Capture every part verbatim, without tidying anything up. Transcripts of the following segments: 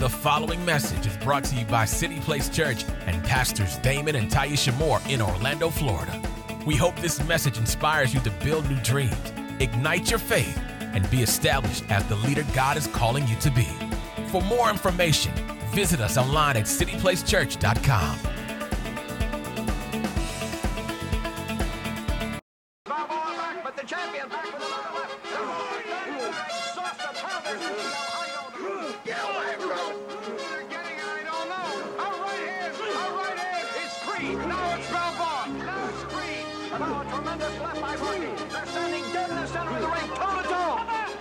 The following message is brought to you by City Place Church and Pastors Damon and Taisha Moore in Orlando, Florida. We hope this message inspires you to build new dreams, ignite your faith, and be established as the leader God is calling you to be. For more information, visit us online at city place church dot com. But the champion back with another left. Get away from him. They're getting it, I don't know. Our right hand, our right hand is Creed. Now it's Balboa. Now it's Creed. Now a tremendous left by Rocky. They're standing dead in the center of the ring, toe to toe.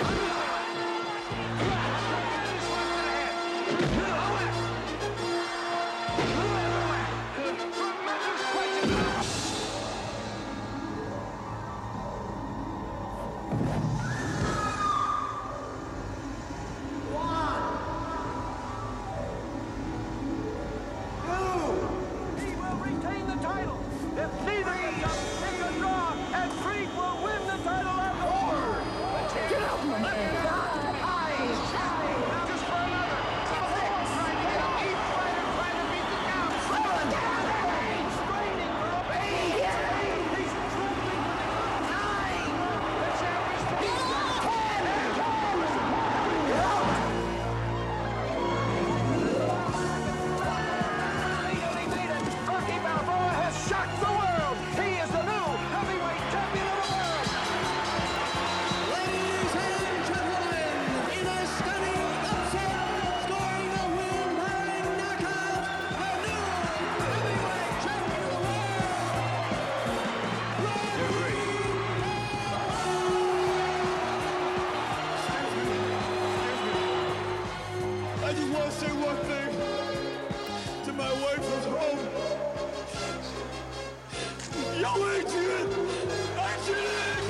I just want to say one thing to my wife who's home. Yo, Adrian! Adrian!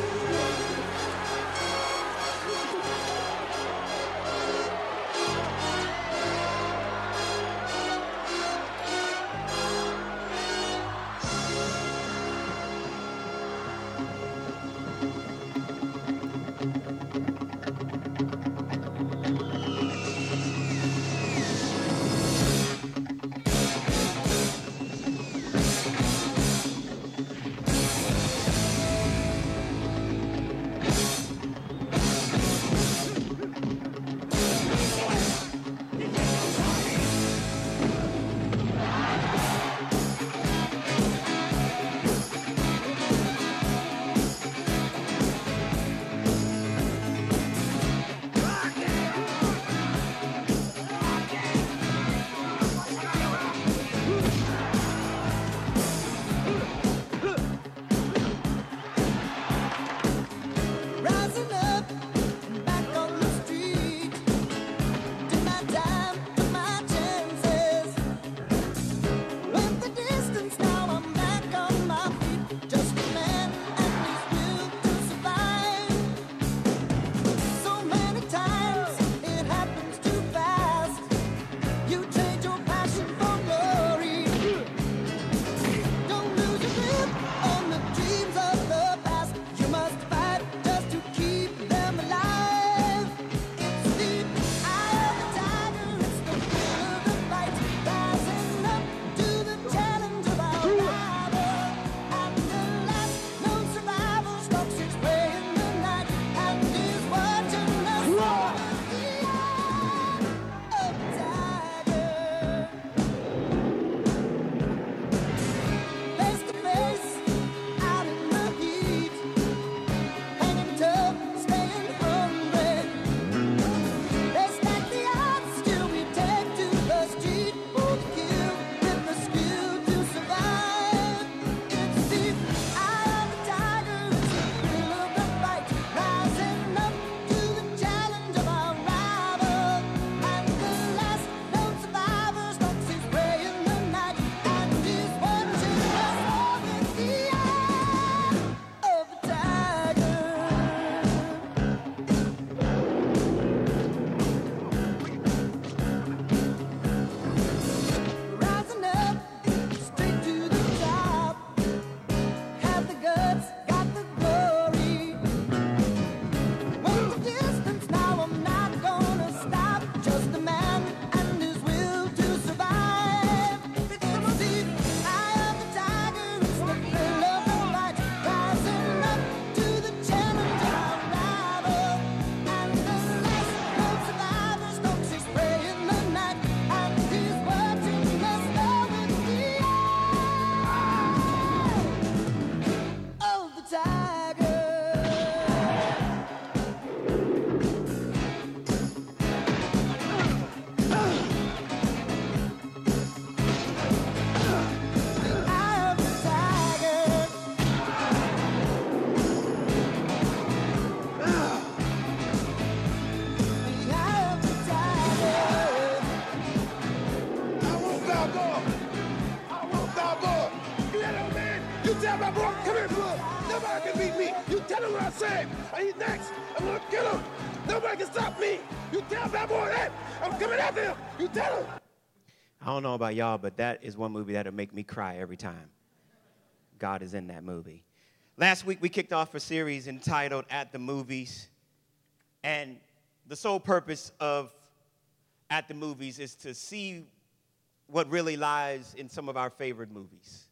tell him what I said. He's next. I'm gonna kill him. Nobody can stop me. You tell that boy that. I'm coming after him. You tell him. I don't know about y'all, but that is one movie that'll make me cry every time. God is in that movie. Last week, we kicked off a series entitled At the Movies. And the sole purpose of At the Movies is to see what really lies in some of our favorite movies.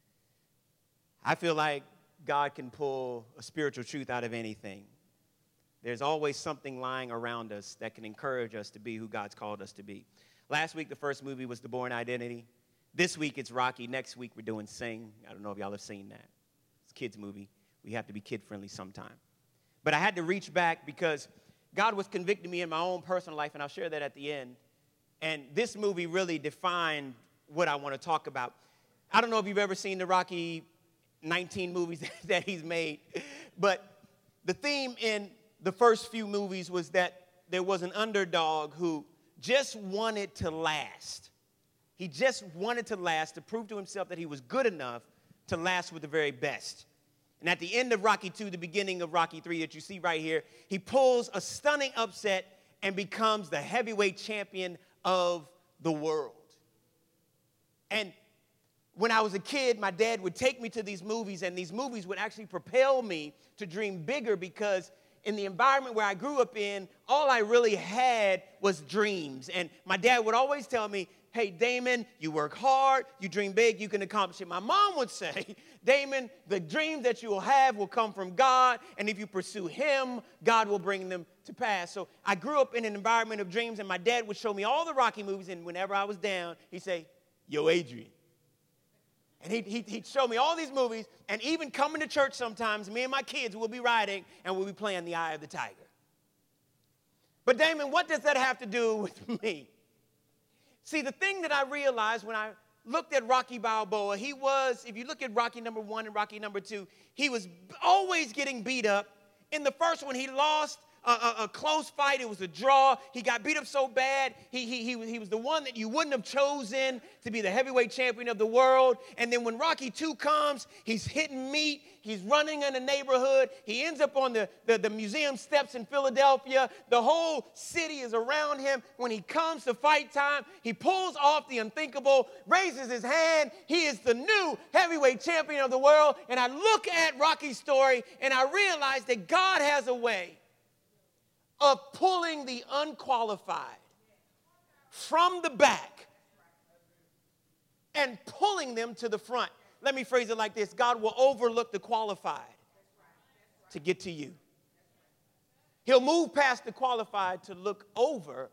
I feel like God can pull a spiritual truth out of anything. There's always something lying around us that can encourage us to be who God's called us to be. Last week, the first movie was The Bourne Identity. This week, it's Rocky. Next week, we're doing Sing. I don't know if y'all have seen that. It's a kid's movie. We have to be kid-friendly sometime. But I had to reach back because God was convicting me in my own personal life, and I'll share that at the end. And this movie really defined what I want to talk about. I don't know if you've ever seen the Rocky nineteen movies that he's made, but the theme in the first few movies was that there was an underdog who just wanted to last. He just wanted to last, to prove to himself that he was good enough to last with the very best. And at the end of Rocky two, the beginning of Rocky three that you see right here, he pulls a stunning upset and becomes the heavyweight champion of the world. And when I was a kid, my dad would take me to these movies, and these movies would actually propel me to dream bigger because in the environment where I grew up in, all I really had was dreams. And my dad would always tell me, hey, Damon, you work hard, you dream big, you can accomplish it. My mom would say, Damon, the dreams that you will have will come from God, and if you pursue him, God will bring them to pass. So I grew up in an environment of dreams, and my dad would show me all the Rocky movies, and whenever I was down, he'd say, yo, Adrian. And he'd, he'd, he'd show me all these movies, and even coming to church sometimes, me and my kids will be riding, and we'll be playing The Eye of the Tiger. But Damon, what does that have to do with me? See, the thing that I realized when I looked at Rocky Balboa, he was, if you look at Rocky number one and Rocky number two, he was always getting beat up. In the first one, he lost a, a, a close fight. It was a draw. He got beat up so bad. He, he, he, was, he was the one that you wouldn't have chosen to be the heavyweight champion of the world. And then when Rocky two comes, he's hitting meat. He's running in the neighborhood. He ends up on the, the, the museum steps in Philadelphia. The whole city is around him. When he comes to fight time, he pulls off the unthinkable, raises his hand. He is the new heavyweight champion of the world. And I look at Rocky's story, and I realize that God has a way of pulling the unqualified from the back and pulling them to the front. Let me phrase it like this. God will overlook the qualified to get to you. He'll move past the qualified to look over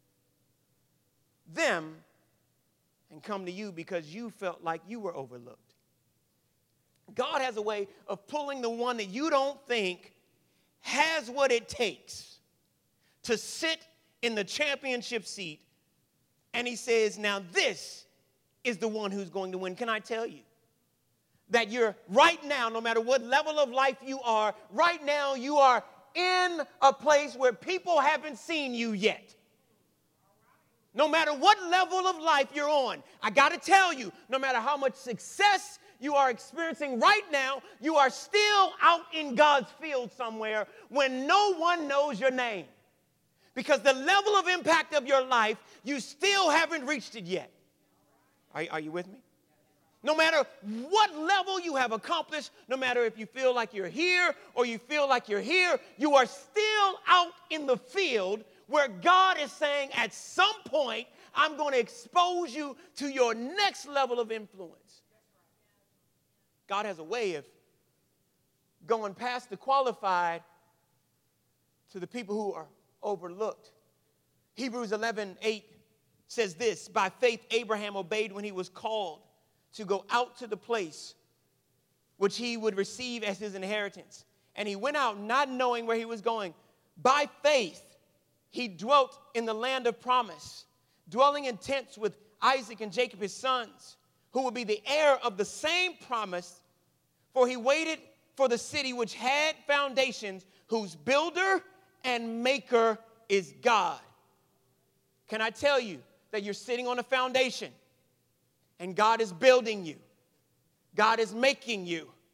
them and come to you because you felt like you were overlooked. God has a way of pulling the one that you don't think has what it takes to sit in the championship seat, and he says, now this is the one who's going to win. Can I tell you that you're right now, no matter what level of life you are, right now you are in a place where people haven't seen you yet. No matter what level of life you're on, I got to tell you, no matter how much success you are experiencing right now, you are still out in God's field somewhere when no one knows your name. Because the level of impact of your life, you still haven't reached it yet. Are, are you with me? No matter what level you have accomplished, no matter if you feel like you're here or you feel like you're here, you are still out in the field where God is saying at some point, I'm going to expose you to your next level of influence. God has a way of going past the qualified to the people who are overlooked. Hebrews eleven eight says this, by faith Abraham obeyed when he was called to go out to the place which he would receive as his inheritance. And he went out not knowing where he was going. By faith, he dwelt in the land of promise, dwelling in tents with Isaac and Jacob, his sons, who would be the heir of the same promise. For he waited for the city which had foundations, whose builder and maker is God. Can I tell you that you're sitting on a foundation and God is building you? God is making you.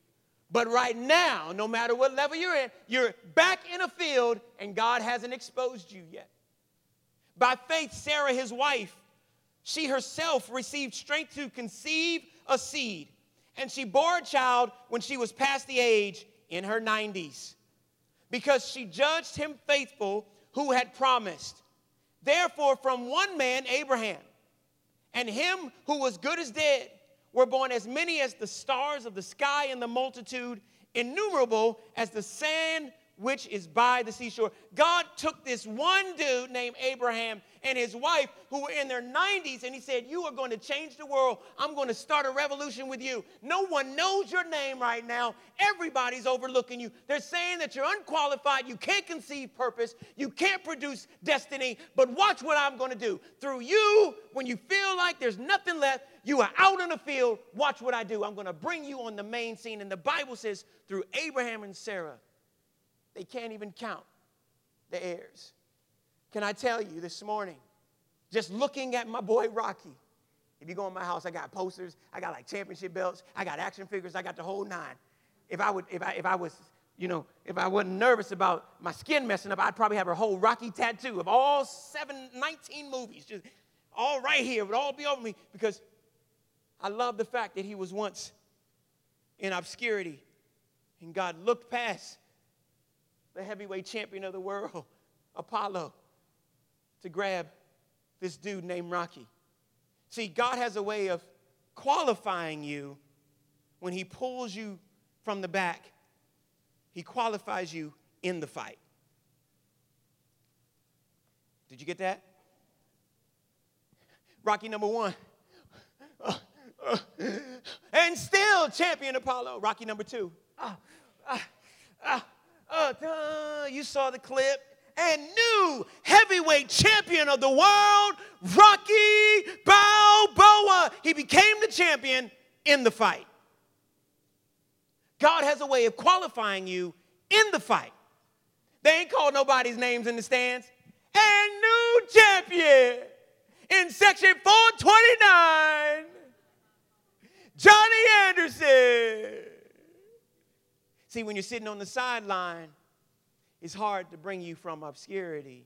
But right now, no matter what level you're in, you're back in a field and God hasn't exposed you yet. By faith, Sarah, his wife, she herself received strength to conceive a seed. And she bore a child when she was past the age in her nineties, because she judged him faithful who had promised. Therefore, from one man, Abraham, and him who was good as dead, were born as many as the stars of the sky and the multitude, innumerable as the sand which is by the seashore. God took this one dude named Abraham and his wife who were in their nineties, and he said, you are going to change the world. I'm going to start a revolution with you. No one knows your name right now. Everybody's overlooking you. They're saying that you're unqualified. You can't conceive purpose. You can't produce destiny. But watch what I'm going to do. Through you, when you feel like there's nothing left, you are out in the field. Watch what I do. I'm going to bring you on the main scene. And the Bible says through Abraham and Sarah, they can't even count the heirs. Can I tell you this morning, just looking at my boy Rocky, if you go in my house, I got posters, I got like championship belts, I got action figures, I got the whole nine. If I would, if I, if I was, you know, if I wasn't nervous about my skin messing up, I'd probably have a whole Rocky tattoo of all seven, nineteen movies, just all right here, it would all be over me, because I love the fact that he was once in obscurity, and God looked past the heavyweight champion of the world, Apollo, to grab this dude named Rocky. See, God has a way of qualifying you when he pulls you from the back. He qualifies you in the fight. Did you get that? Rocky number one. Uh, uh, and still champion Apollo. Rocky number two. Uh, uh, uh, uh, uh, you saw the clip. And new heavyweight champion of the world, Rocky Balboa. He became the champion in the fight. God has a way of qualifying you in the fight. They ain't called nobody's names in the stands. And new champion in section four twenty-nine, Johnny Anderson. See, when you're sitting on the sideline, it's hard to bring you from obscurity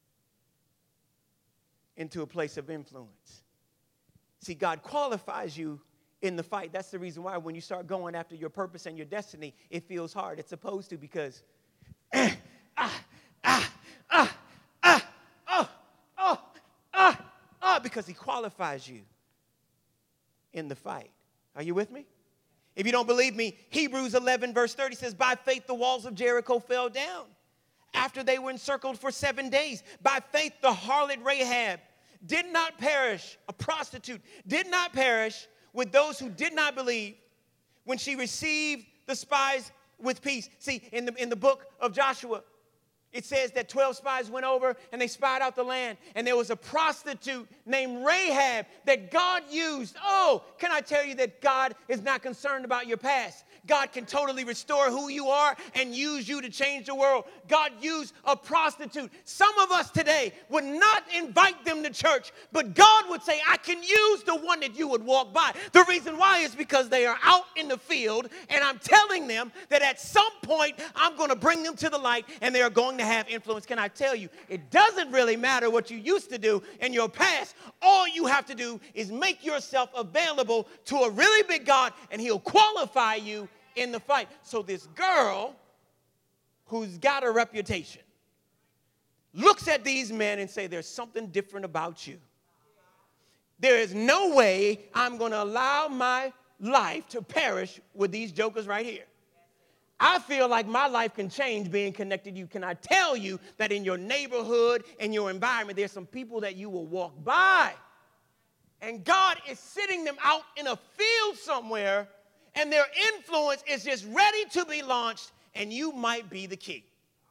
into a place of influence. See, God qualifies you in the fight. That's the reason why when you start going after your purpose and your destiny, it feels hard. It's supposed to, because ah, ah, ah, ah, ah, oh, oh, ah, ah, because he qualifies you in the fight. Are you with me? If you don't believe me, Hebrews eleven verse thirty says, by faith the walls of Jericho fell down after they were encircled for seven days. By faith the harlot Rahab did not perish, a prostitute, did not perish with those who did not believe when she received the spies with peace. See, in the, in the book of Joshua, it says that twelve spies went over and they spied out the land. And there was a prostitute named Rahab that God used. Oh, can I tell you that God is not concerned about your past? God can totally restore who you are and use you to change the world. God used a prostitute. Some of us today would not invite them to church, but God would say, I can use the one that you would walk by. The reason why is because they are out in the field, and I'm telling them that at some point I'm going to bring them to the light and they are going to have influence. Can I tell you, it doesn't really matter what you used to do in your past. All you have to do is make yourself available to a really big God, and he'll qualify you in the fight. So this girl who's got a reputation looks at these men and say, there's something different about you. There is no way I'm going to allow my life to perish with these jokers right here. I feel like my life can change being connected to you. Can I tell you that in your neighborhood, in your environment, there's some people that you will walk by, and God is sitting them out in a field somewhere, and their influence is just ready to be launched, and you might be the key.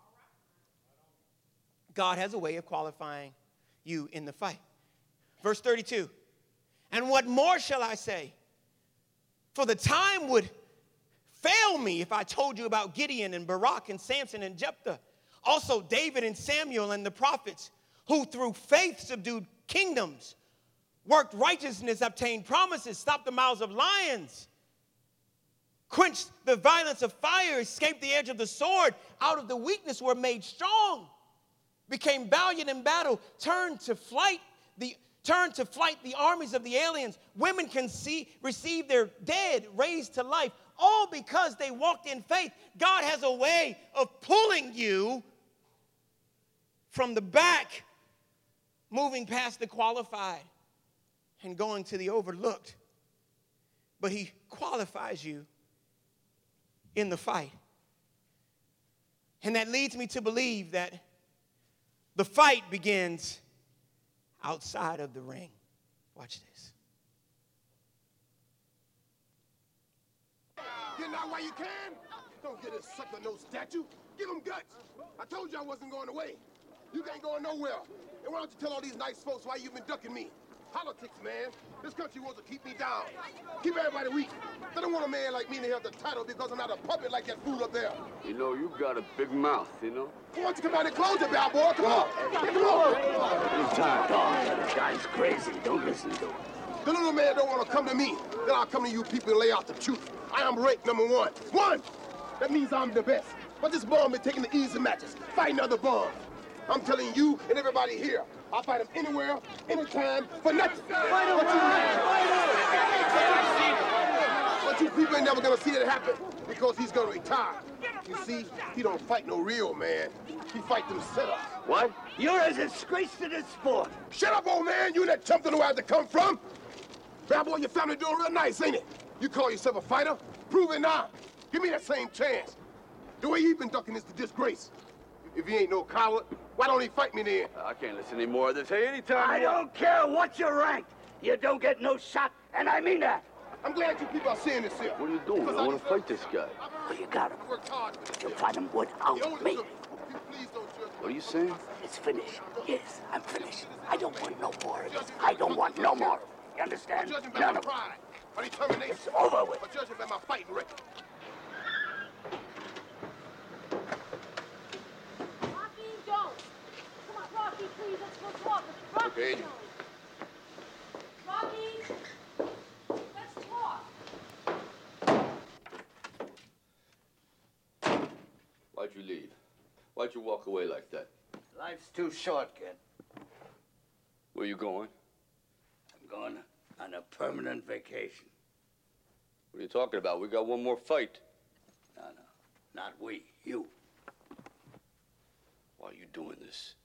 God has a way of qualifying you in the fight. Verse thirty-two, and what more shall I say? For the time would fail me if I told you about Gideon and Barak and Samson and Jephthah, also David and Samuel and the prophets, who through faith subdued kingdoms, worked righteousness, obtained promises, stopped the mouths of lions, quenched the violence of fire, escaped the edge of the sword, out of the weakness were made strong, became valiant in battle, turned to flight, the turned to flight the armies of the aliens. Women can see, receive their dead raised to life, all because they walked in faith. God has a way of pulling you from the back, moving past the qualified and going to the overlooked. But he qualifies you in the fight. And that leads me to believe that the fight begins outside of the ring. Watch this. Get out while you can. Don't get this sucker no statue. Give him guts. I told you I wasn't going away. You ain't going nowhere. And why don't you tell all these nice folks why you've been ducking me? Politics, man. This country wants to keep me down. Keep everybody weak. They don't want a man like me to have the title because I'm not a puppet like that fool up there. You know, you got a big mouth, you know? Why don't you come out and close it, bad boy? Come on. Come on. Anytime. Dog, the guy's crazy. Don't listen to him. The little man don't want to come to me. Then I'll come to you people and lay out the truth. I am rank number one. One! That means I'm the best. But this bum been taking the easy matches, fighting other bums. I'm telling you and everybody here, I'll fight him anywhere, anytime, for nothing. Fight him! But you people ain't never gonna see that happen because he's gonna retire. You see, he don't fight no real man. He fight them setups. What? You're a disgrace to this sport. Shut up, old man. You and that chump don't know where to come from. Bad boy, your family doing real nice, ain't it? You call yourself a fighter? Prove it now. Give me that same chance. The way you've been ducking is the disgrace. If he ain't no coward, why don't he fight me then? I can't listen any more of this. Hey, anytime. I don't care what you rank. You don't get no shot, and I mean that. I'm glad you people are seeing this here. What are you doing? I want to fight this guy. Well, you got him. I worked hard for this. You'll fight him without me. Please don't judge me. What are you saying? It's finished. Yes, I'm finished. I don't want no more. I don't want no more. You understand? Judge him by None my of it. pride, my determination. It's over with. Or judge him by my fighting record. Rocky Jones. Come on, Rocky, please, let's go talk. Rocky Okay. Jones. Rocky, let's talk. Why'd you leave? Why'd you walk away like that? Life's too short, kid. Where you going? I'm going on a permanent vacation. What are you talking about? We got one more fight. No, no, not we. You. Why are you doing this?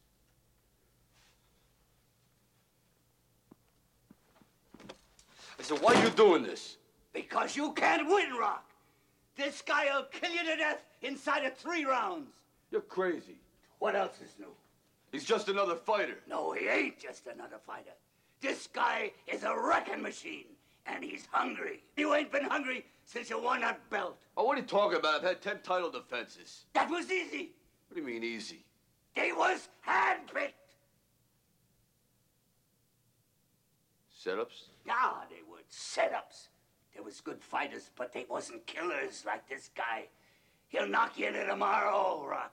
I said, why are you doing this? Because you can't win, Rock. This guy'll kill you to death inside of three rounds. You're crazy. What else is new? He's just another fighter. No, he ain't just another fighter. This guy is a wrecking machine, and he's hungry. You ain't been hungry since you won that belt. Oh, what are you talking about? I've had ten title defenses. That was easy. What do you mean easy? They was handpicked. Setups? Yeah, they were setups. There was good fighters, but they wasn't killers like this guy. He'll knock you into tomorrow, Rock.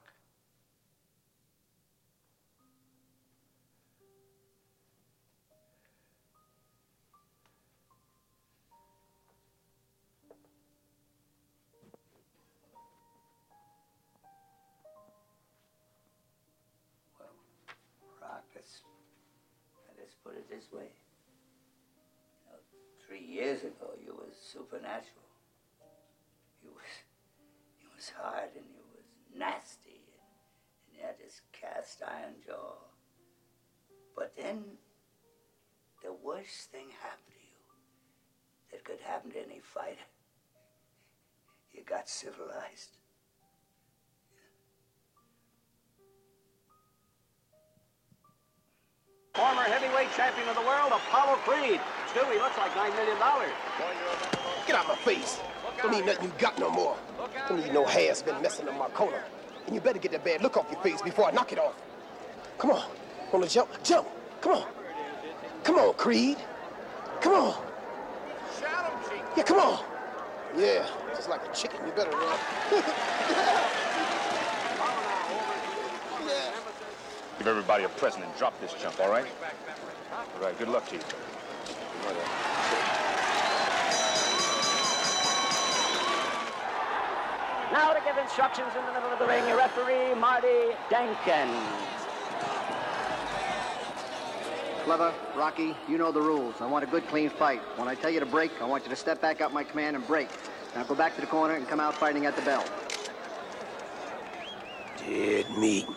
Well, Rock, let's, let's put it this way. You know, three years ago, you was supernatural. You was, you was hard and you was nasty, and, and you had this cast iron jaw. But then, the worst thing happened to you that could happen to any fighter. You got civilized. Former heavyweight champion of the world, Apollo Creed. Still, he looks like nine million dollars. Get out my face. Don't need nothing you got no more. Don't need no hair's been messing up my corner. And you better get that bad look off your face before I knock it off. Come on. Wanna jump? Jump. Come on. Come on, Creed. Come on. Yeah, come on. Yeah, just like a chicken. You better run. Give everybody a present and drop this jump, all right? All right, good luck to you. Now to give instructions in the middle of the ring, your referee, Marty Dankins. Clever, Rocky, you know the rules. I want a good, clean fight. When I tell you to break, I want you to step back up my command and break. Now go back to the corner and come out fighting at the bell. Dead meat.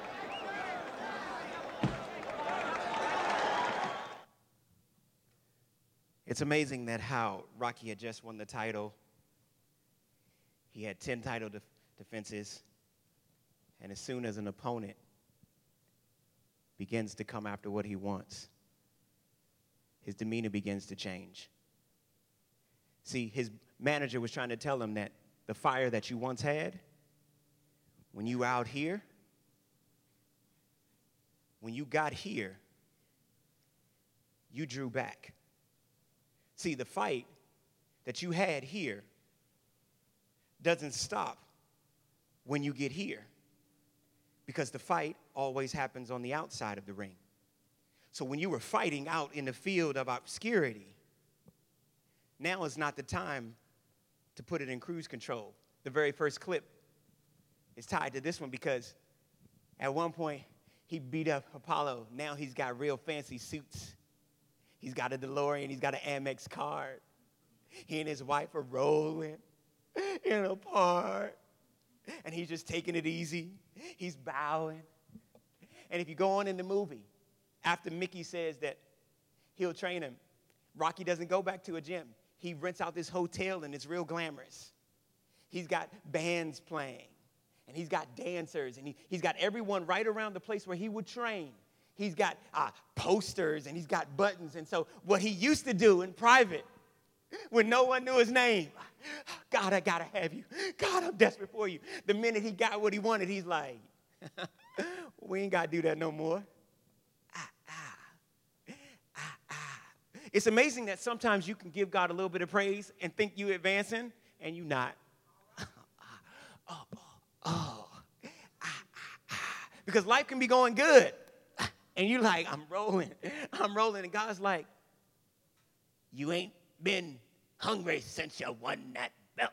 It's amazing that how Rocky had just won the title. He had ten title def- defenses. And as soon as an opponent begins to come after what he wants, his demeanor begins to change. See, his manager was trying to tell him that the fire that you once had, when you out here, when you got here, you drew back. See, the fight that you had here doesn't stop when you get here, because the fight always happens on the outside of the ring. So when you were fighting out in the field of obscurity, now is not the time to put it in cruise control. The very first clip is tied to this one because at one point he beat up Apollo. Now he's got real fancy suits. He's got a DeLorean. He's got an Amex card. He and his wife are rolling in a park. And he's just taking it easy. He's bowing. And if you go on in the movie, after Mickey says that he'll train him, Rocky doesn't go back to a gym. He rents out this hotel and it's real glamorous. He's got bands playing. And he's got dancers. And he, he's got everyone right around the place where he would train. He's got uh, posters and he's got buttons. And so what he used to do in private, when no one knew his name, God, I got to have you. God, I'm desperate for you. The minute he got what he wanted, he's like, we ain't got to do that no more. Ah, ah, ah, ah. It's amazing that sometimes you can give God a little bit of praise and think you advancing, and you not. oh, oh, oh. Ah, ah, ah. Because life can be going good. And you like, I'm rolling. I'm rolling. And God's like, you ain't been hungry since you won that belt.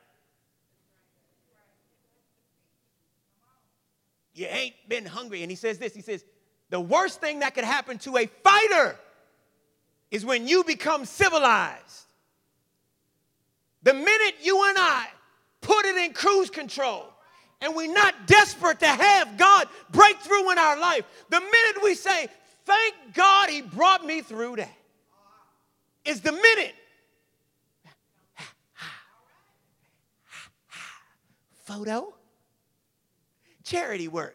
You ain't been hungry. And he says this. He says, the worst thing that could happen to a fighter is when you become civilized. The minute you and I put it in cruise control, and we're not desperate to have God break through in our life, the minute we say, thank God he brought me through that, is the minute photo, charity work.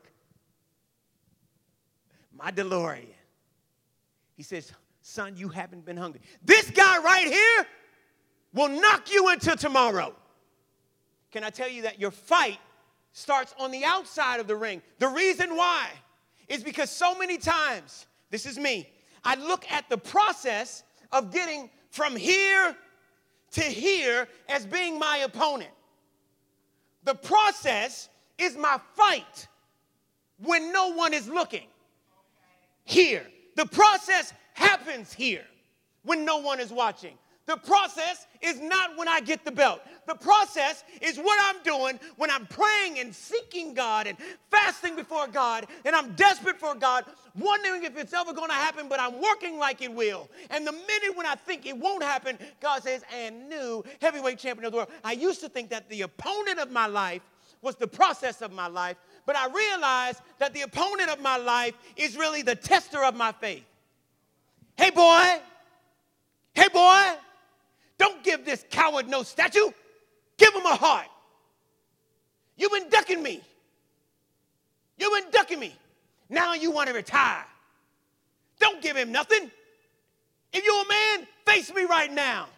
My DeLorean. He says, son, you haven't been hungry. This guy right here will knock you into tomorrow. Can I tell you that your fight starts on the outside of the ring? The reason why is because so many times, this is me, I look at the process of getting from here to here as being my opponent. The process is my fight when no one is looking. Here. The process happens here when no one is watching. The process is not when I get the belt. The process is what I'm doing when I'm praying and seeking God and fasting before God, and I'm desperate for God, wondering if it's ever going to happen, but I'm working like it will. And the minute when I think it won't happen, God says, and new heavyweight champion of the world. I used to think that the opponent of my life was the process of my life, but I realized that the opponent of my life is really the tester of my faith. Hey, boy. Hey, boy. Don't give this coward no statue. Give him a heart. You've been ducking me. You've been ducking me. Now you want to retire. Don't give him nothing. If you're a man, face me right now.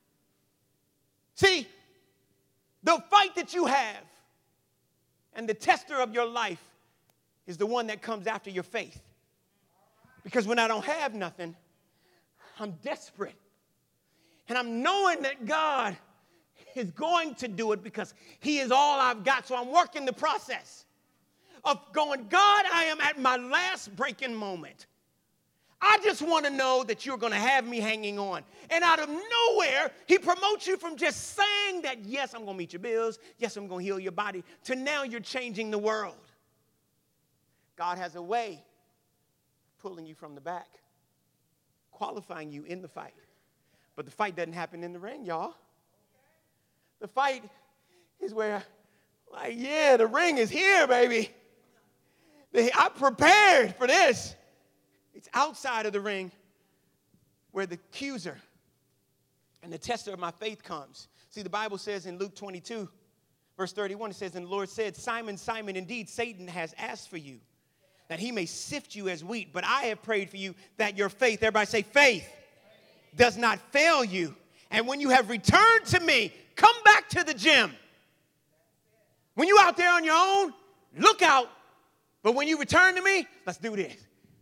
See, the fight that you have and the tester of your life is the one that comes after your faith. Because when I don't have nothing, I'm desperate. And I'm knowing that God is going to do it because he is all I've got. So I'm working the process of going, God, I am at my last breaking moment. I just want to know that you're going to have me hanging on. And out of nowhere, he promotes you from just saying that, yes, I'm going to meet your bills. Yes, I'm going to heal your body. To now you're changing the world. God has a way of pulling you from the back, qualifying you in the fight. But the fight doesn't happen in the ring, y'all. The fight is where, like, yeah, the ring is here, baby. I'm prepared for this. It's outside of the ring where the accuser and the tester of my faith comes. See, the Bible says in Luke twenty-two, verse thirty-one, it says, and the Lord said, Simon, Simon, indeed, Satan has asked for you, that he may sift you as wheat. But I have prayed for you that your faith, everybody say faith, does not fail you. And when you have returned to me, come back to the gym. When you're out there on your own, look out. But when you return to me, let's do this.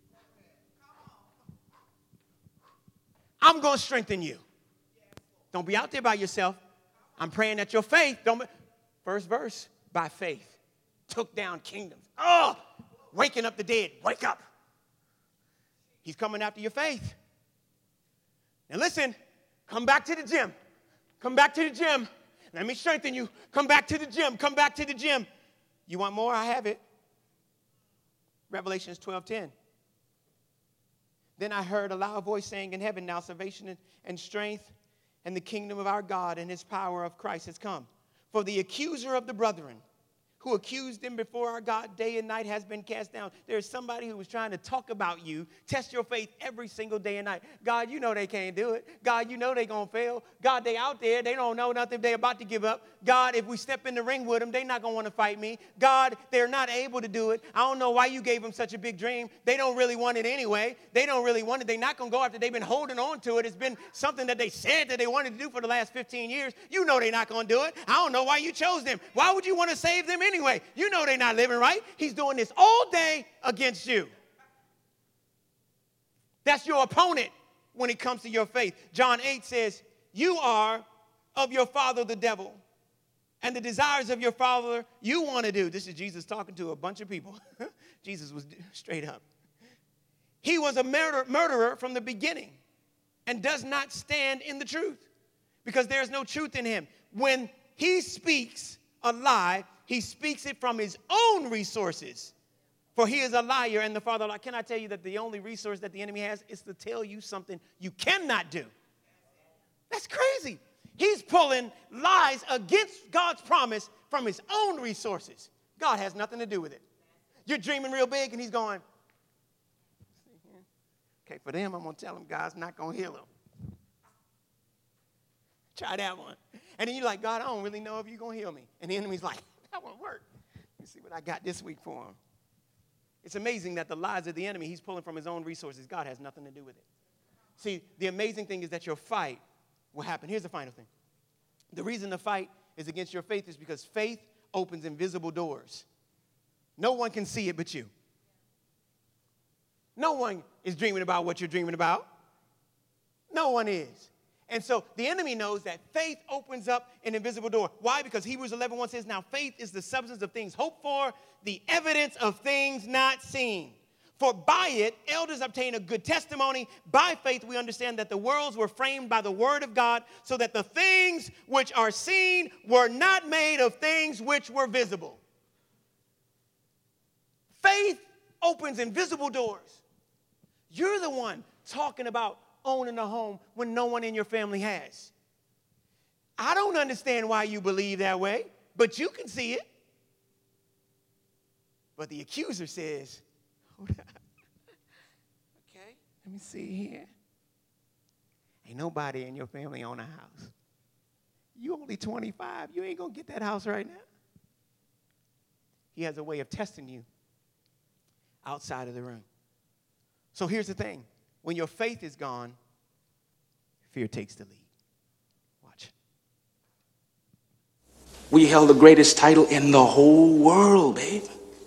I'm going to strengthen you. Don't be out there by yourself. I'm praying that your faith, don't. First verse, by faith, took down kingdoms. Oh, waking up the dead. Wake up. He's coming after your faith. Now listen, come back to the gym. Come back to the gym. Let me strengthen you. Come back to the gym. Come back to the gym. You want more? I have it. Revelation twelve ten. Then I heard a loud voice saying in heaven, now salvation and, and strength and the kingdom of our God and his power of Christ has come. For the accuser of the brethren, who accused him before our God day and night, has been cast down. There's somebody who was trying to talk about you, test your faith every single day and night. God, you know they can't do it. God, you know they're going to fail. God, they out there. They don't know nothing. They're about to give up. God, if we step in the ring with them, they're not going to want to fight me. God, they're not able to do it. I don't know why you gave them such a big dream. They don't really want it anyway. They don't really want it. They're not going to go after. They've been holding on to it. It's been something that they said that they wanted to do for the last fifteen years. You know they're not going to do it. I don't know why you chose them. Why would you want to save them anyway? You know they're not living right. He's doing this all day against you. That's your opponent when it comes to your faith. John eight says, you are of your father the devil, and the desires of your father you want to do. This is Jesus talking to a bunch of people. Jesus was straight up. He was a murder, murderer from the beginning and does not stand in the truth because there is no truth in him. When he speaks a lie, he speaks it from his own resources, for he is a liar and the father of lies. Can I tell you that the only resource that the enemy has is to tell you something you cannot do? That's crazy. He's pulling lies against God's promise from his own resources. God has nothing to do with it. You're dreaming real big, and he's going, okay, for them, I'm going to tell them God's not going to heal them. Try that one. And then you're like, God, I don't really know if you're going to heal me. And the enemy's like, that won't work. Let me see what I got this week for him. It's amazing that the lies of the enemy, he's pulling from his own resources. God has nothing to do with it. See, the amazing thing is that your fight will happen. Here's the final thing. The reason the fight is against your faith is because faith opens invisible doors. No one can see it but you. No one is dreaming about what you're dreaming about. No one is. And so the enemy knows that faith opens up an invisible door. Why? Because Hebrews eleven one says, now faith is the substance of things hoped for, the evidence of things not seen. For by it, elders obtain a good testimony. By faith, we understand that the worlds were framed by the word of God, so that the things which are seen were not made of things which were visible. Faith opens invisible doors. You're the one talking about owning a home when no one in your family has. I don't understand why you believe that way, but you can see it. But the accuser says, hold on. Okay, let me see here. Ain't nobody in your family own a house. You only twenty-five. You ain't going to get that house right now. He has a way of testing you outside of the room. So here's the thing. When your faith is gone, fear takes the lead. Watch. We held the greatest title in the whole world, babe.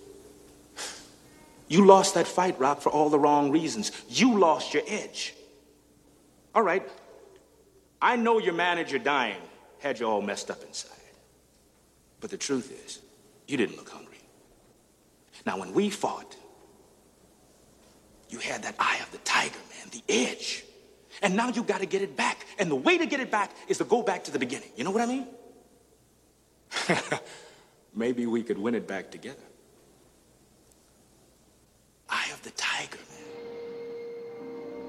You lost that fight, Rock, for all the wrong reasons. You lost your edge. All right. I know your manager dying had you all messed up inside. But the truth is, you didn't look hungry. Now, when we fought, You had that eye of the tiger, man, the edge. And now you got to get it back. And the way to get it back is to go back to the beginning. You know what I mean? Maybe we could win it back together. Eye of the tiger, man.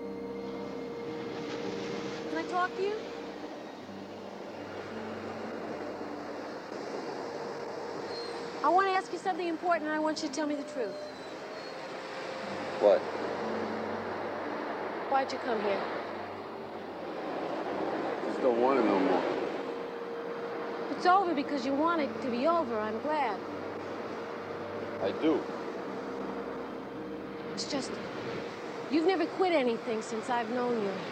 Can I talk to you? I want to ask you something important, and I want you to tell me the truth. What? Why'd you come here? Just don't want it no more. It's over because you want it to be over. I'm glad. I do. It's just, you've never quit anything since I've known you.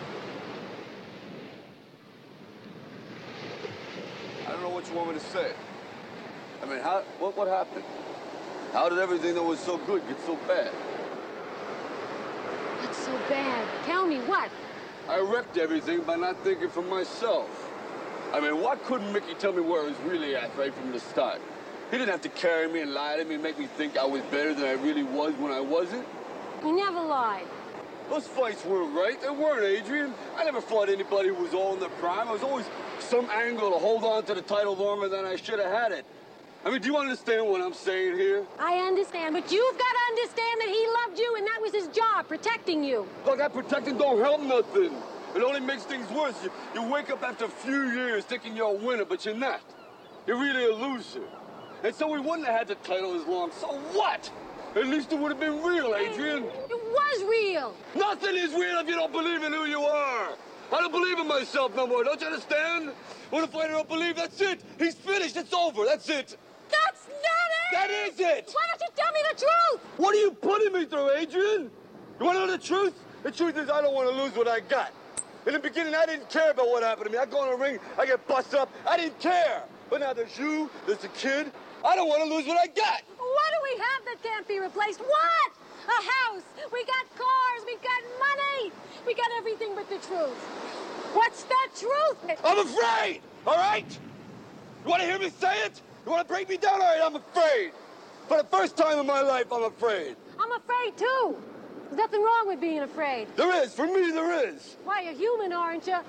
I don't know what you want me to say. I mean, how, what, what happened? How did everything that was so good get so bad? What's so bad? Tell me, what? I wrecked everything by not thinking for myself. I mean, why couldn't Mickey tell me where I was really at right from the start? He didn't have to carry me and lie to me and make me think I was better than I really was when I wasn't. You never lied. Those fights weren't right. They weren't, Adrian. I never fought anybody who was all in their prime. I was always some angle to hold on to the title longer than I should have had it. I mean, do you understand what I'm saying here? I understand, but you've got to understand that he loved you, and that was his job, protecting you. Look, that protecting don't help nothing. It only makes things worse. You, you wake up after a few years thinking you're a winner, but you're not. You're really a loser. And so we wouldn't have had the title as long. So what? At least it would have been real, Adrian. It was real. Nothing is real if you don't believe in who you are. I don't believe in myself no more. Don't you understand? When a fighter don't believe, that's it. He's finished. It's over. That's it. That's not it! That is it! Why don't you tell me the truth? What are you putting me through, Adrian? You want to know the truth? The truth is I don't want to lose what I got. In the beginning, I didn't care about what happened to me. I go in the ring, I get busted up. I didn't care. But now there's you, there's the kid. I don't want to lose what I got. What do we have that can't be replaced? What? A house. We got cars. We got money. We got everything but the truth. What's the truth? I'm afraid, all right? You want to hear me say it? You want to break me down? All right, I'm afraid. For the first time in my life, I'm afraid. I'm afraid, too. There's nothing wrong with being afraid. There is. For me, there is. Why, you're human, aren't you?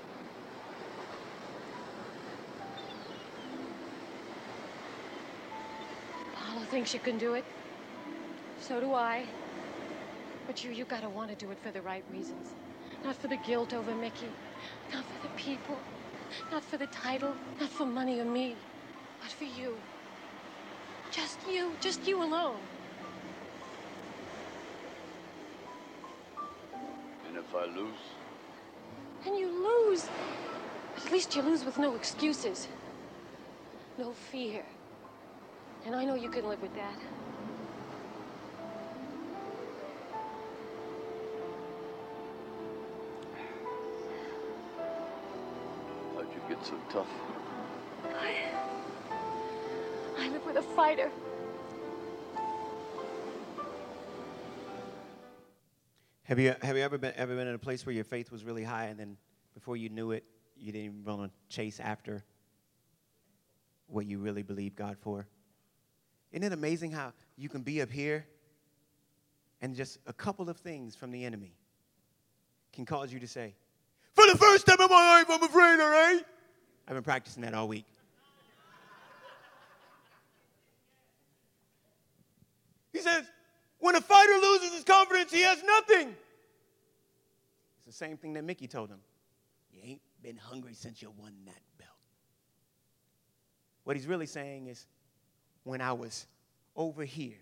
Apollo thinks you can do it. So do I. But you, you gotta want to do it for the right reasons. Not for the guilt over Mickey. Not for the people. Not for the title. Not for money or me. But for you. Just you. Just you alone. And if I lose? And you lose. But at least you lose with no excuses. No fear. And I know you can live with that. How'd you get so tough? I... I live with a fighter. Have you have you ever been ever been in a place where your faith was really high and then before you knew it, you didn't even want to chase after what you really believe God for? Isn't it amazing how you can be up here and just a couple of things from the enemy can cause you to say, for the first time in my life, I'm afraid, all right? I've been practicing that all week. He says, when a fighter loses his confidence, he has nothing. It's the same thing that Mickey told him. You ain't been hungry since you won that belt. What he's really saying is, when I was over here,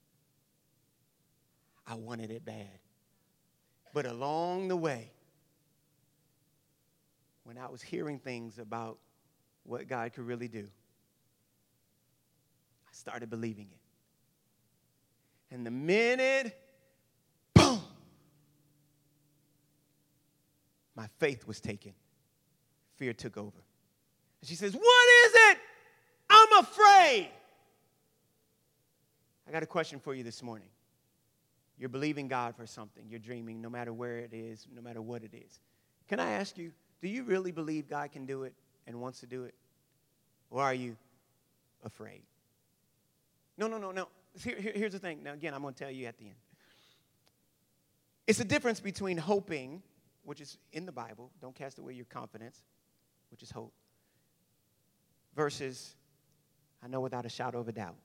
I wanted it bad. But along the way, when I was hearing things about what God could really do, I started believing it. And the minute, boom, my faith was taken, fear took over. And she says, what is it? I'm afraid. I got a question for you this morning. You're believing God for something. You're dreaming no matter where it is, no matter what it is. Can I ask you, do you really believe God can do it and wants to do it? Or are you afraid? No, no, no, no. Here, here, here's the thing. Now, again, I'm going to tell you at the end. It's a difference between hoping, which is in the Bible, don't cast away your confidence, which is hope, versus I know without a shadow of a doubt.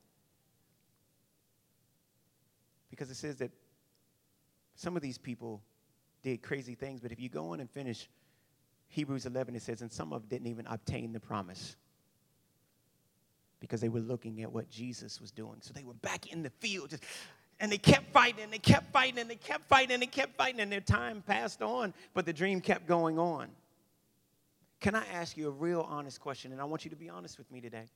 Because it says that some of these people did crazy things, but if you go on and finish Hebrews eleven, it says, and some of them didn't even obtain the promise because they were looking at what Jesus was doing. So they were back in the field, just, and they kept fighting, and they kept fighting, and they kept fighting, and they kept fighting, and their time passed on, but the dream kept going on. Can I ask you a real honest question, and I want you to be honest with me today?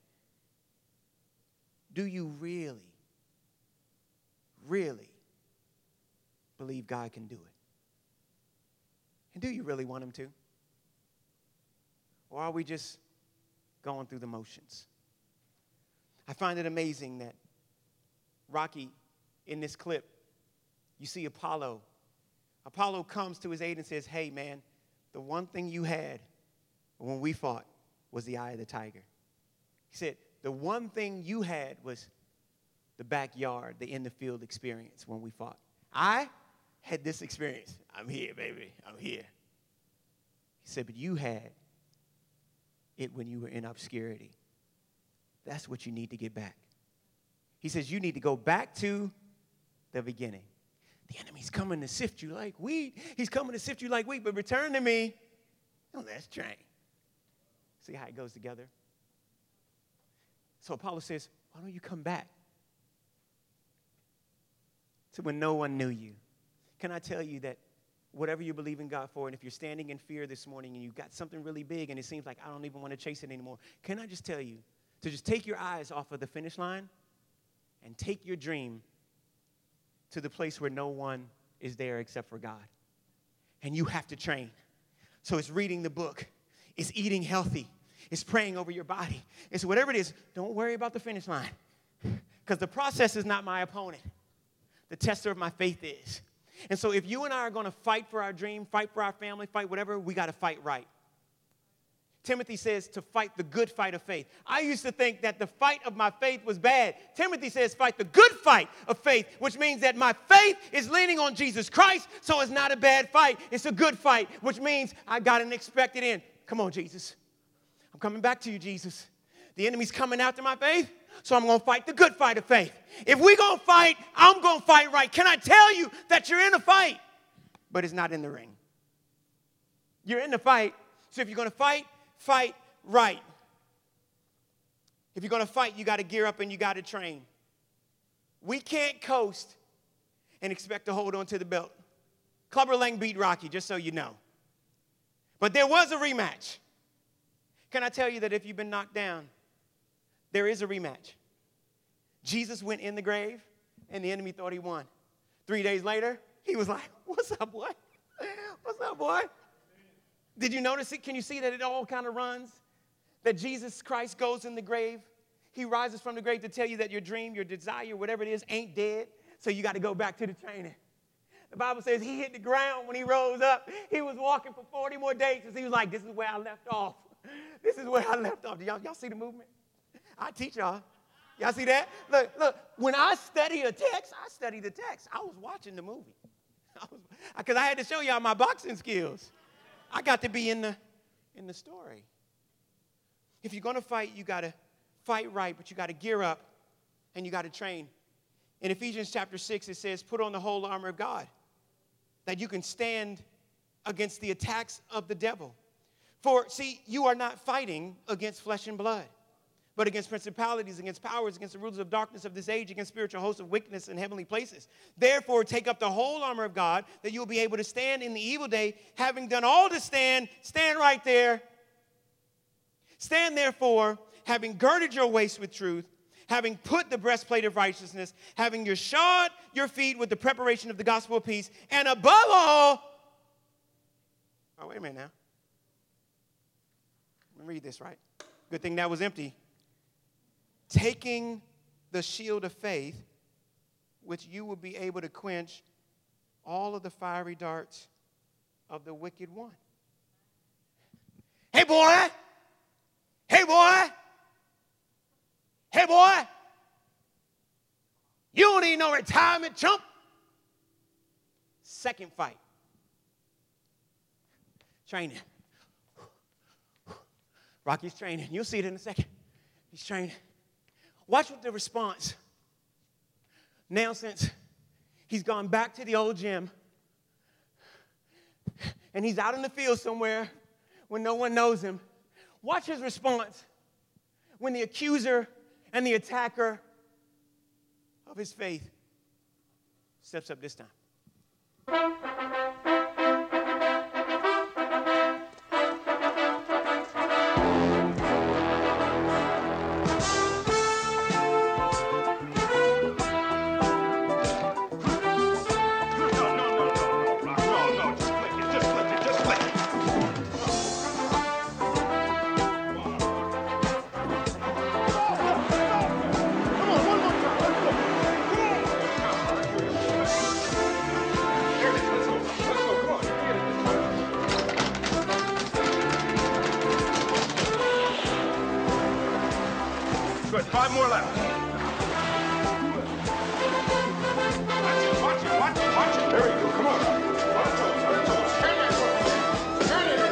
Do you really, really believe God can do it? And do you really want him to? Or are we just going through the motions? I find it amazing that Rocky, in this clip, you see Apollo. Apollo comes to his aid and says, hey, man, the one thing you had when we fought was the eye of the tiger. He said, the one thing you had was the backyard, the in-the-field experience when we fought. I had this experience. I'm here, baby. I'm here. He said, but you had it when you were in obscurity. That's what you need to get back. He says you need to go back to the beginning. The enemy's coming to sift you like wheat. He's coming to sift you like wheat, but return to me on that train. See how it goes together? So Apollo says, why don't you come back to when no one knew you? Can I tell you that whatever you believe in God for, and if you're standing in fear this morning and you've got something really big and it seems like I don't even want to chase it anymore, can I just tell you to just take your eyes off of the finish line and take your dream to the place where no one is there except for God. And you have to train. So it's reading the book. It's eating healthy. It's praying over your body. It's whatever it is, don't worry about the finish line. Because the process is not my opponent. The tester of my faith is. And so if you and I are going to fight for our dream, fight for our family, fight whatever, we got to fight right. Timothy says to fight the good fight of faith. I used to think that the fight of my faith was bad. Timothy says fight the good fight of faith, which means that my faith is leaning on Jesus Christ, so it's not a bad fight. It's a good fight, which means I got an expected end. Come on, Jesus. I'm coming back to you, Jesus. The enemy's coming after my faith, so I'm going to fight the good fight of faith. If we're going to fight, I'm going to fight right. Can I tell you that you're in a fight, but it's not in the ring? You're in the fight, so if you're going to fight, fight right. If you're going to fight, you got to gear up and you got to train. We can't coast and expect to hold on to the belt. Clubber Lang beat Rocky, just so you know. But there was a rematch. Can I tell you that if you've been knocked down, there is a rematch. Jesus went in the grave, and the enemy thought he won. Three days later, he was like, what's up, boy? What's up, boy? Did you notice it? Can you see that it all kind of runs? That Jesus Christ goes in the grave. He rises from the grave to tell you that your dream, your desire, whatever it is, ain't dead. So you got to go back to the training. The Bible says he hit the ground when he rose up. He was walking for forty more days because he was like, this is where I left off. This is where I left off. Y'all, y'all see the movement? I teach y'all. Y'all see that? Look, look, when I study a text, I study the text. I was watching the movie. Because I, I had to show y'all my boxing skills. I got to be in the, in the story. If you're going to fight, you got to fight right, but you got to gear up and you got to train. In Ephesians chapter six, it says, put on the whole armor of God, that you can stand against the attacks of the devil. For, see, you are not fighting against flesh and blood, but against principalities, against powers, against the rulers of darkness of this age, against spiritual hosts of wickedness in heavenly places. Therefore, take up the whole armor of God, that you will be able to stand in the evil day, having done all to stand. Stand right there. Stand therefore, having girded your waist with truth, having put the breastplate of righteousness, having your shod your feet with the preparation of the gospel of peace, and above all, oh, wait a minute now. Let me read this right. Good thing that was empty. Taking the shield of faith, which you will be able to quench all of the fiery darts of the wicked one. Hey, boy. Hey, boy. Hey, boy. You don't need no retirement, chump. second fight. Training. Rocky's training. You'll see it in a second. He's training. Watch what the response. Now since he's gone back to the old gym and he's out in the field somewhere when no one knows him, watch his response when the accuser and the attacker of his faith steps up this time. Good. Five more left. Watch it, watch it, watch it, watch it. There you go. Come on. One toes, one toes. Turn that rope. Turn it.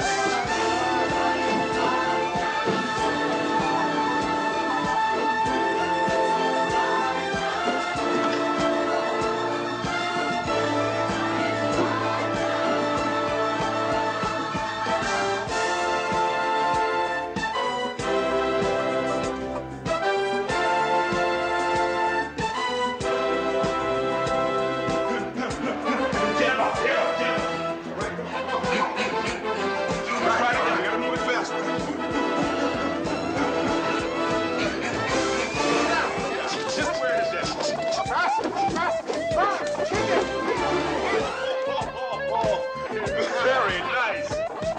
Very nice.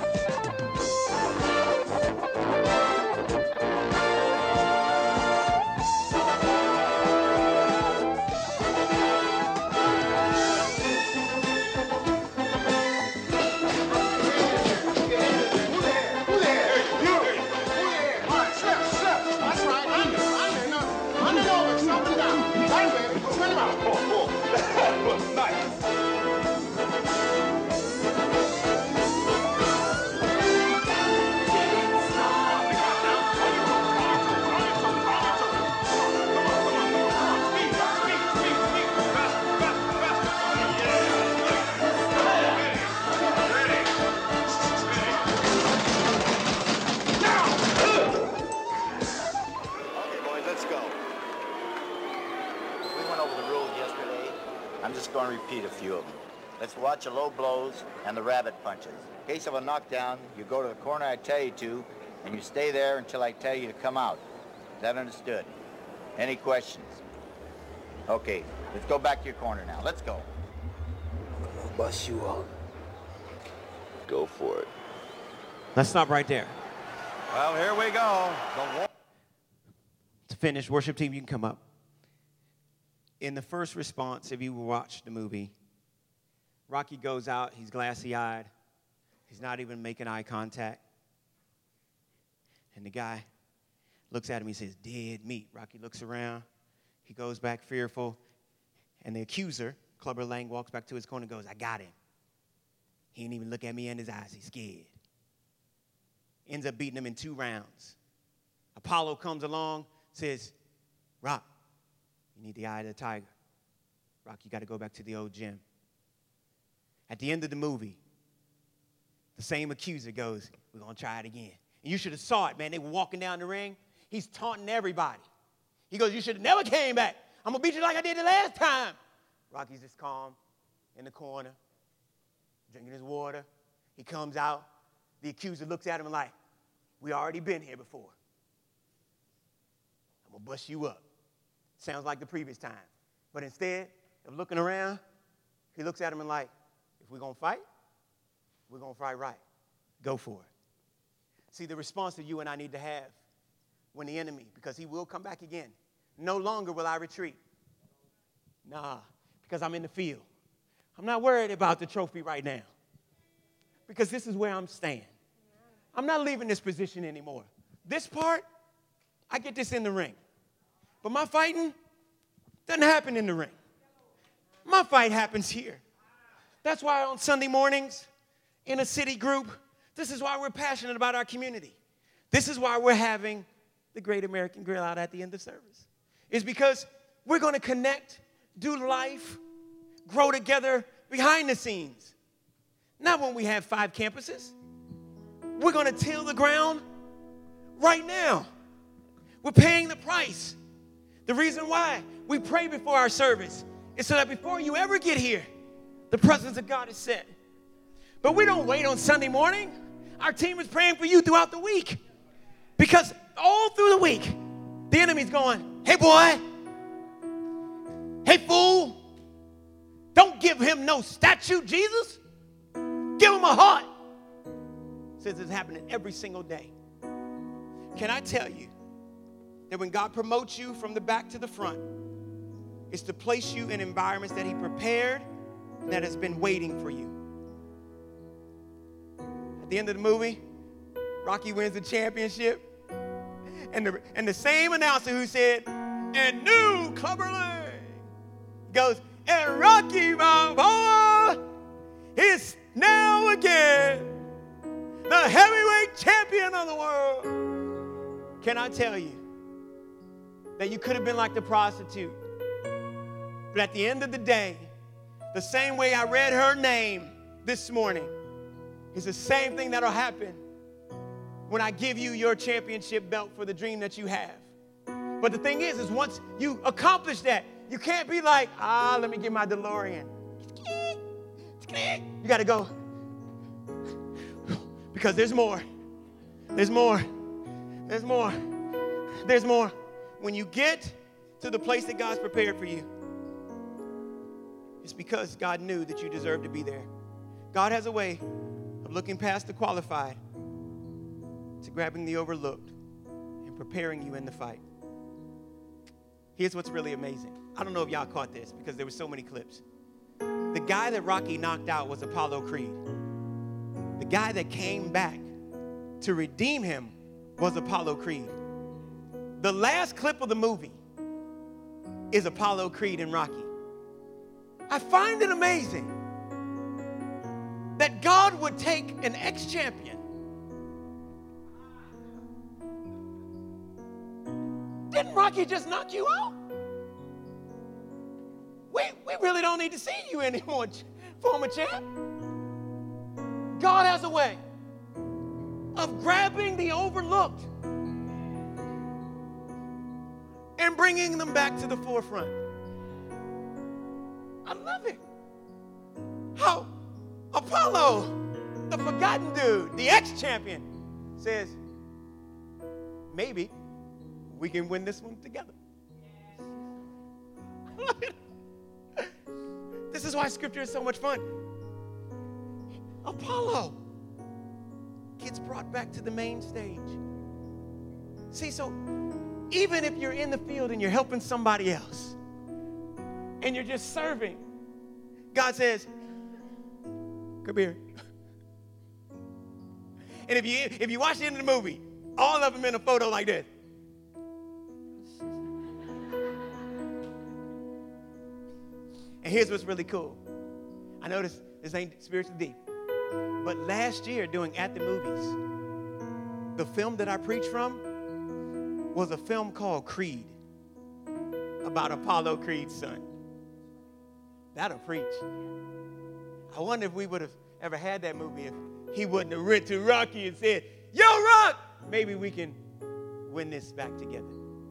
I'm just going to repeat a few of them. Let's watch the low blows and the rabbit punches. In case of a knockdown, you go to the corner I tell you to, and you stay there until I tell you to come out. Is that understood? Any questions? Okay, let's go back to your corner now. Let's go. I'll bust you up. Go for it. Let's stop right there. Well, here we go. The To finish, worship team, you can come up. In the first response, if you watch the movie, Rocky goes out, he's glassy-eyed. He's not even making eye contact. And the guy looks at him, he says, dead meat. Rocky looks around, he goes back fearful, and the accuser, Clubber Lang, walks back to his corner and goes, I got him. He didn't even look at me in his eyes, he's scared. Ends up beating him in two rounds. Apollo comes along, says, Rock, you need the eye of the tiger. Rock, you got to go back to the old gym. At the end of the movie, the same accuser goes, we're going to try it again. And you should have saw it, man. They were walking down the ring. He's taunting everybody. He goes, you should have never came back. I'm going to beat you like I did the last time. Rocky's just calm in the corner, drinking his water. He comes out. The accuser looks at him like, we already been here before. I'm going to bust you up. Sounds like the previous time. But instead of looking around, he looks at him and like, if we're going to fight, we're going to fight right. Go for it. See, the response that you and I need to have when the enemy, because he will come back again, no longer will I retreat. Nah, because I'm in the field. I'm not worried about the trophy right now because this is where I'm staying. I'm not leaving this position anymore. This part, I get this in the ring. But my fighting doesn't happen in the ring. My fight happens here. That's why on Sunday mornings in a city group, this is why we're passionate about our community. This is why we're having the Great American Grill out at the end of service. It's because we're going to connect, do life, grow together behind the scenes. Not when we have five campuses. We're going to till the ground right now. We're paying the price. The reason why we pray before our service is so that before you ever get here, the presence of God is set. But we don't wait on Sunday morning. Our team is praying for you throughout the week. Because all through the week, the enemy's going, hey, boy. Hey, fool. Don't give him no statue, Jesus. Give him a heart. Says it's happening every single day. Can I tell you that when God promotes you from the back to the front, it's to place you in environments that he prepared and that has been waiting for you. At the end of the movie, Rocky wins the championship. And the, and the same announcer who said, and new Clubber Lang goes, and Rocky Balboa is now again the heavyweight champion of the world. Can I tell you that you could have been like the prostitute? But at the end of the day, the same way I read her name this morning is the same thing that'll happen when I give you your championship belt for the dream that you have. But the thing is, is once you accomplish that, you can't be like, ah, let me get my DeLorean. You got to go. Because there's more. There's more. There's more. There's more. When you get to the place that God's prepared for you, it's because God knew that you deserved to be there. God has a way of looking past the qualified to grabbing the overlooked and preparing you in the fight. Here's what's really amazing. I don't know if y'all caught this because there were so many clips. The guy that Rocky knocked out was Apollo Creed. The guy that came back to redeem him was Apollo Creed. The last clip of the movie is Apollo Creed and Rocky. I find it amazing that God would take an ex-champion. Didn't Rocky just knock you out? We, we really don't need to see you anymore, former champ. God has a way of grabbing the overlooked and bringing them back to the forefront. I love it. How Apollo, the forgotten dude, the ex-champion, says, maybe we can win this one together. I love it. This is why Scripture is so much fun. Apollo gets brought back to the main stage. See, so even if you're in the field and you're helping somebody else and you're just serving, God says, come here. And if you if you watch the end of the movie, all of them in a photo like this. And here's what's really cool. I know this, this ain't spiritually deep. But last year doing At the Movies, the film that I preached from was a film called Creed, about Apollo Creed's son. That'll preach. I wonder if we would have ever had that movie if he wouldn't have went to Rocky and said, yo, Rock, maybe we can win this back together.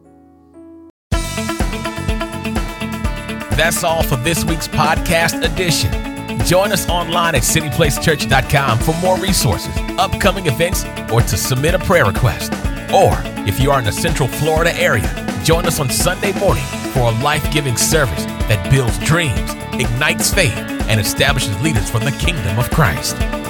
That's all for this week's podcast edition. Join us online at city place church dot com for more resources, upcoming events, or to submit a prayer request. Or, if you are in the Central Florida area, join us on Sunday morning for a life-giving service that builds dreams, ignites faith, and establishes leaders for the kingdom of Christ.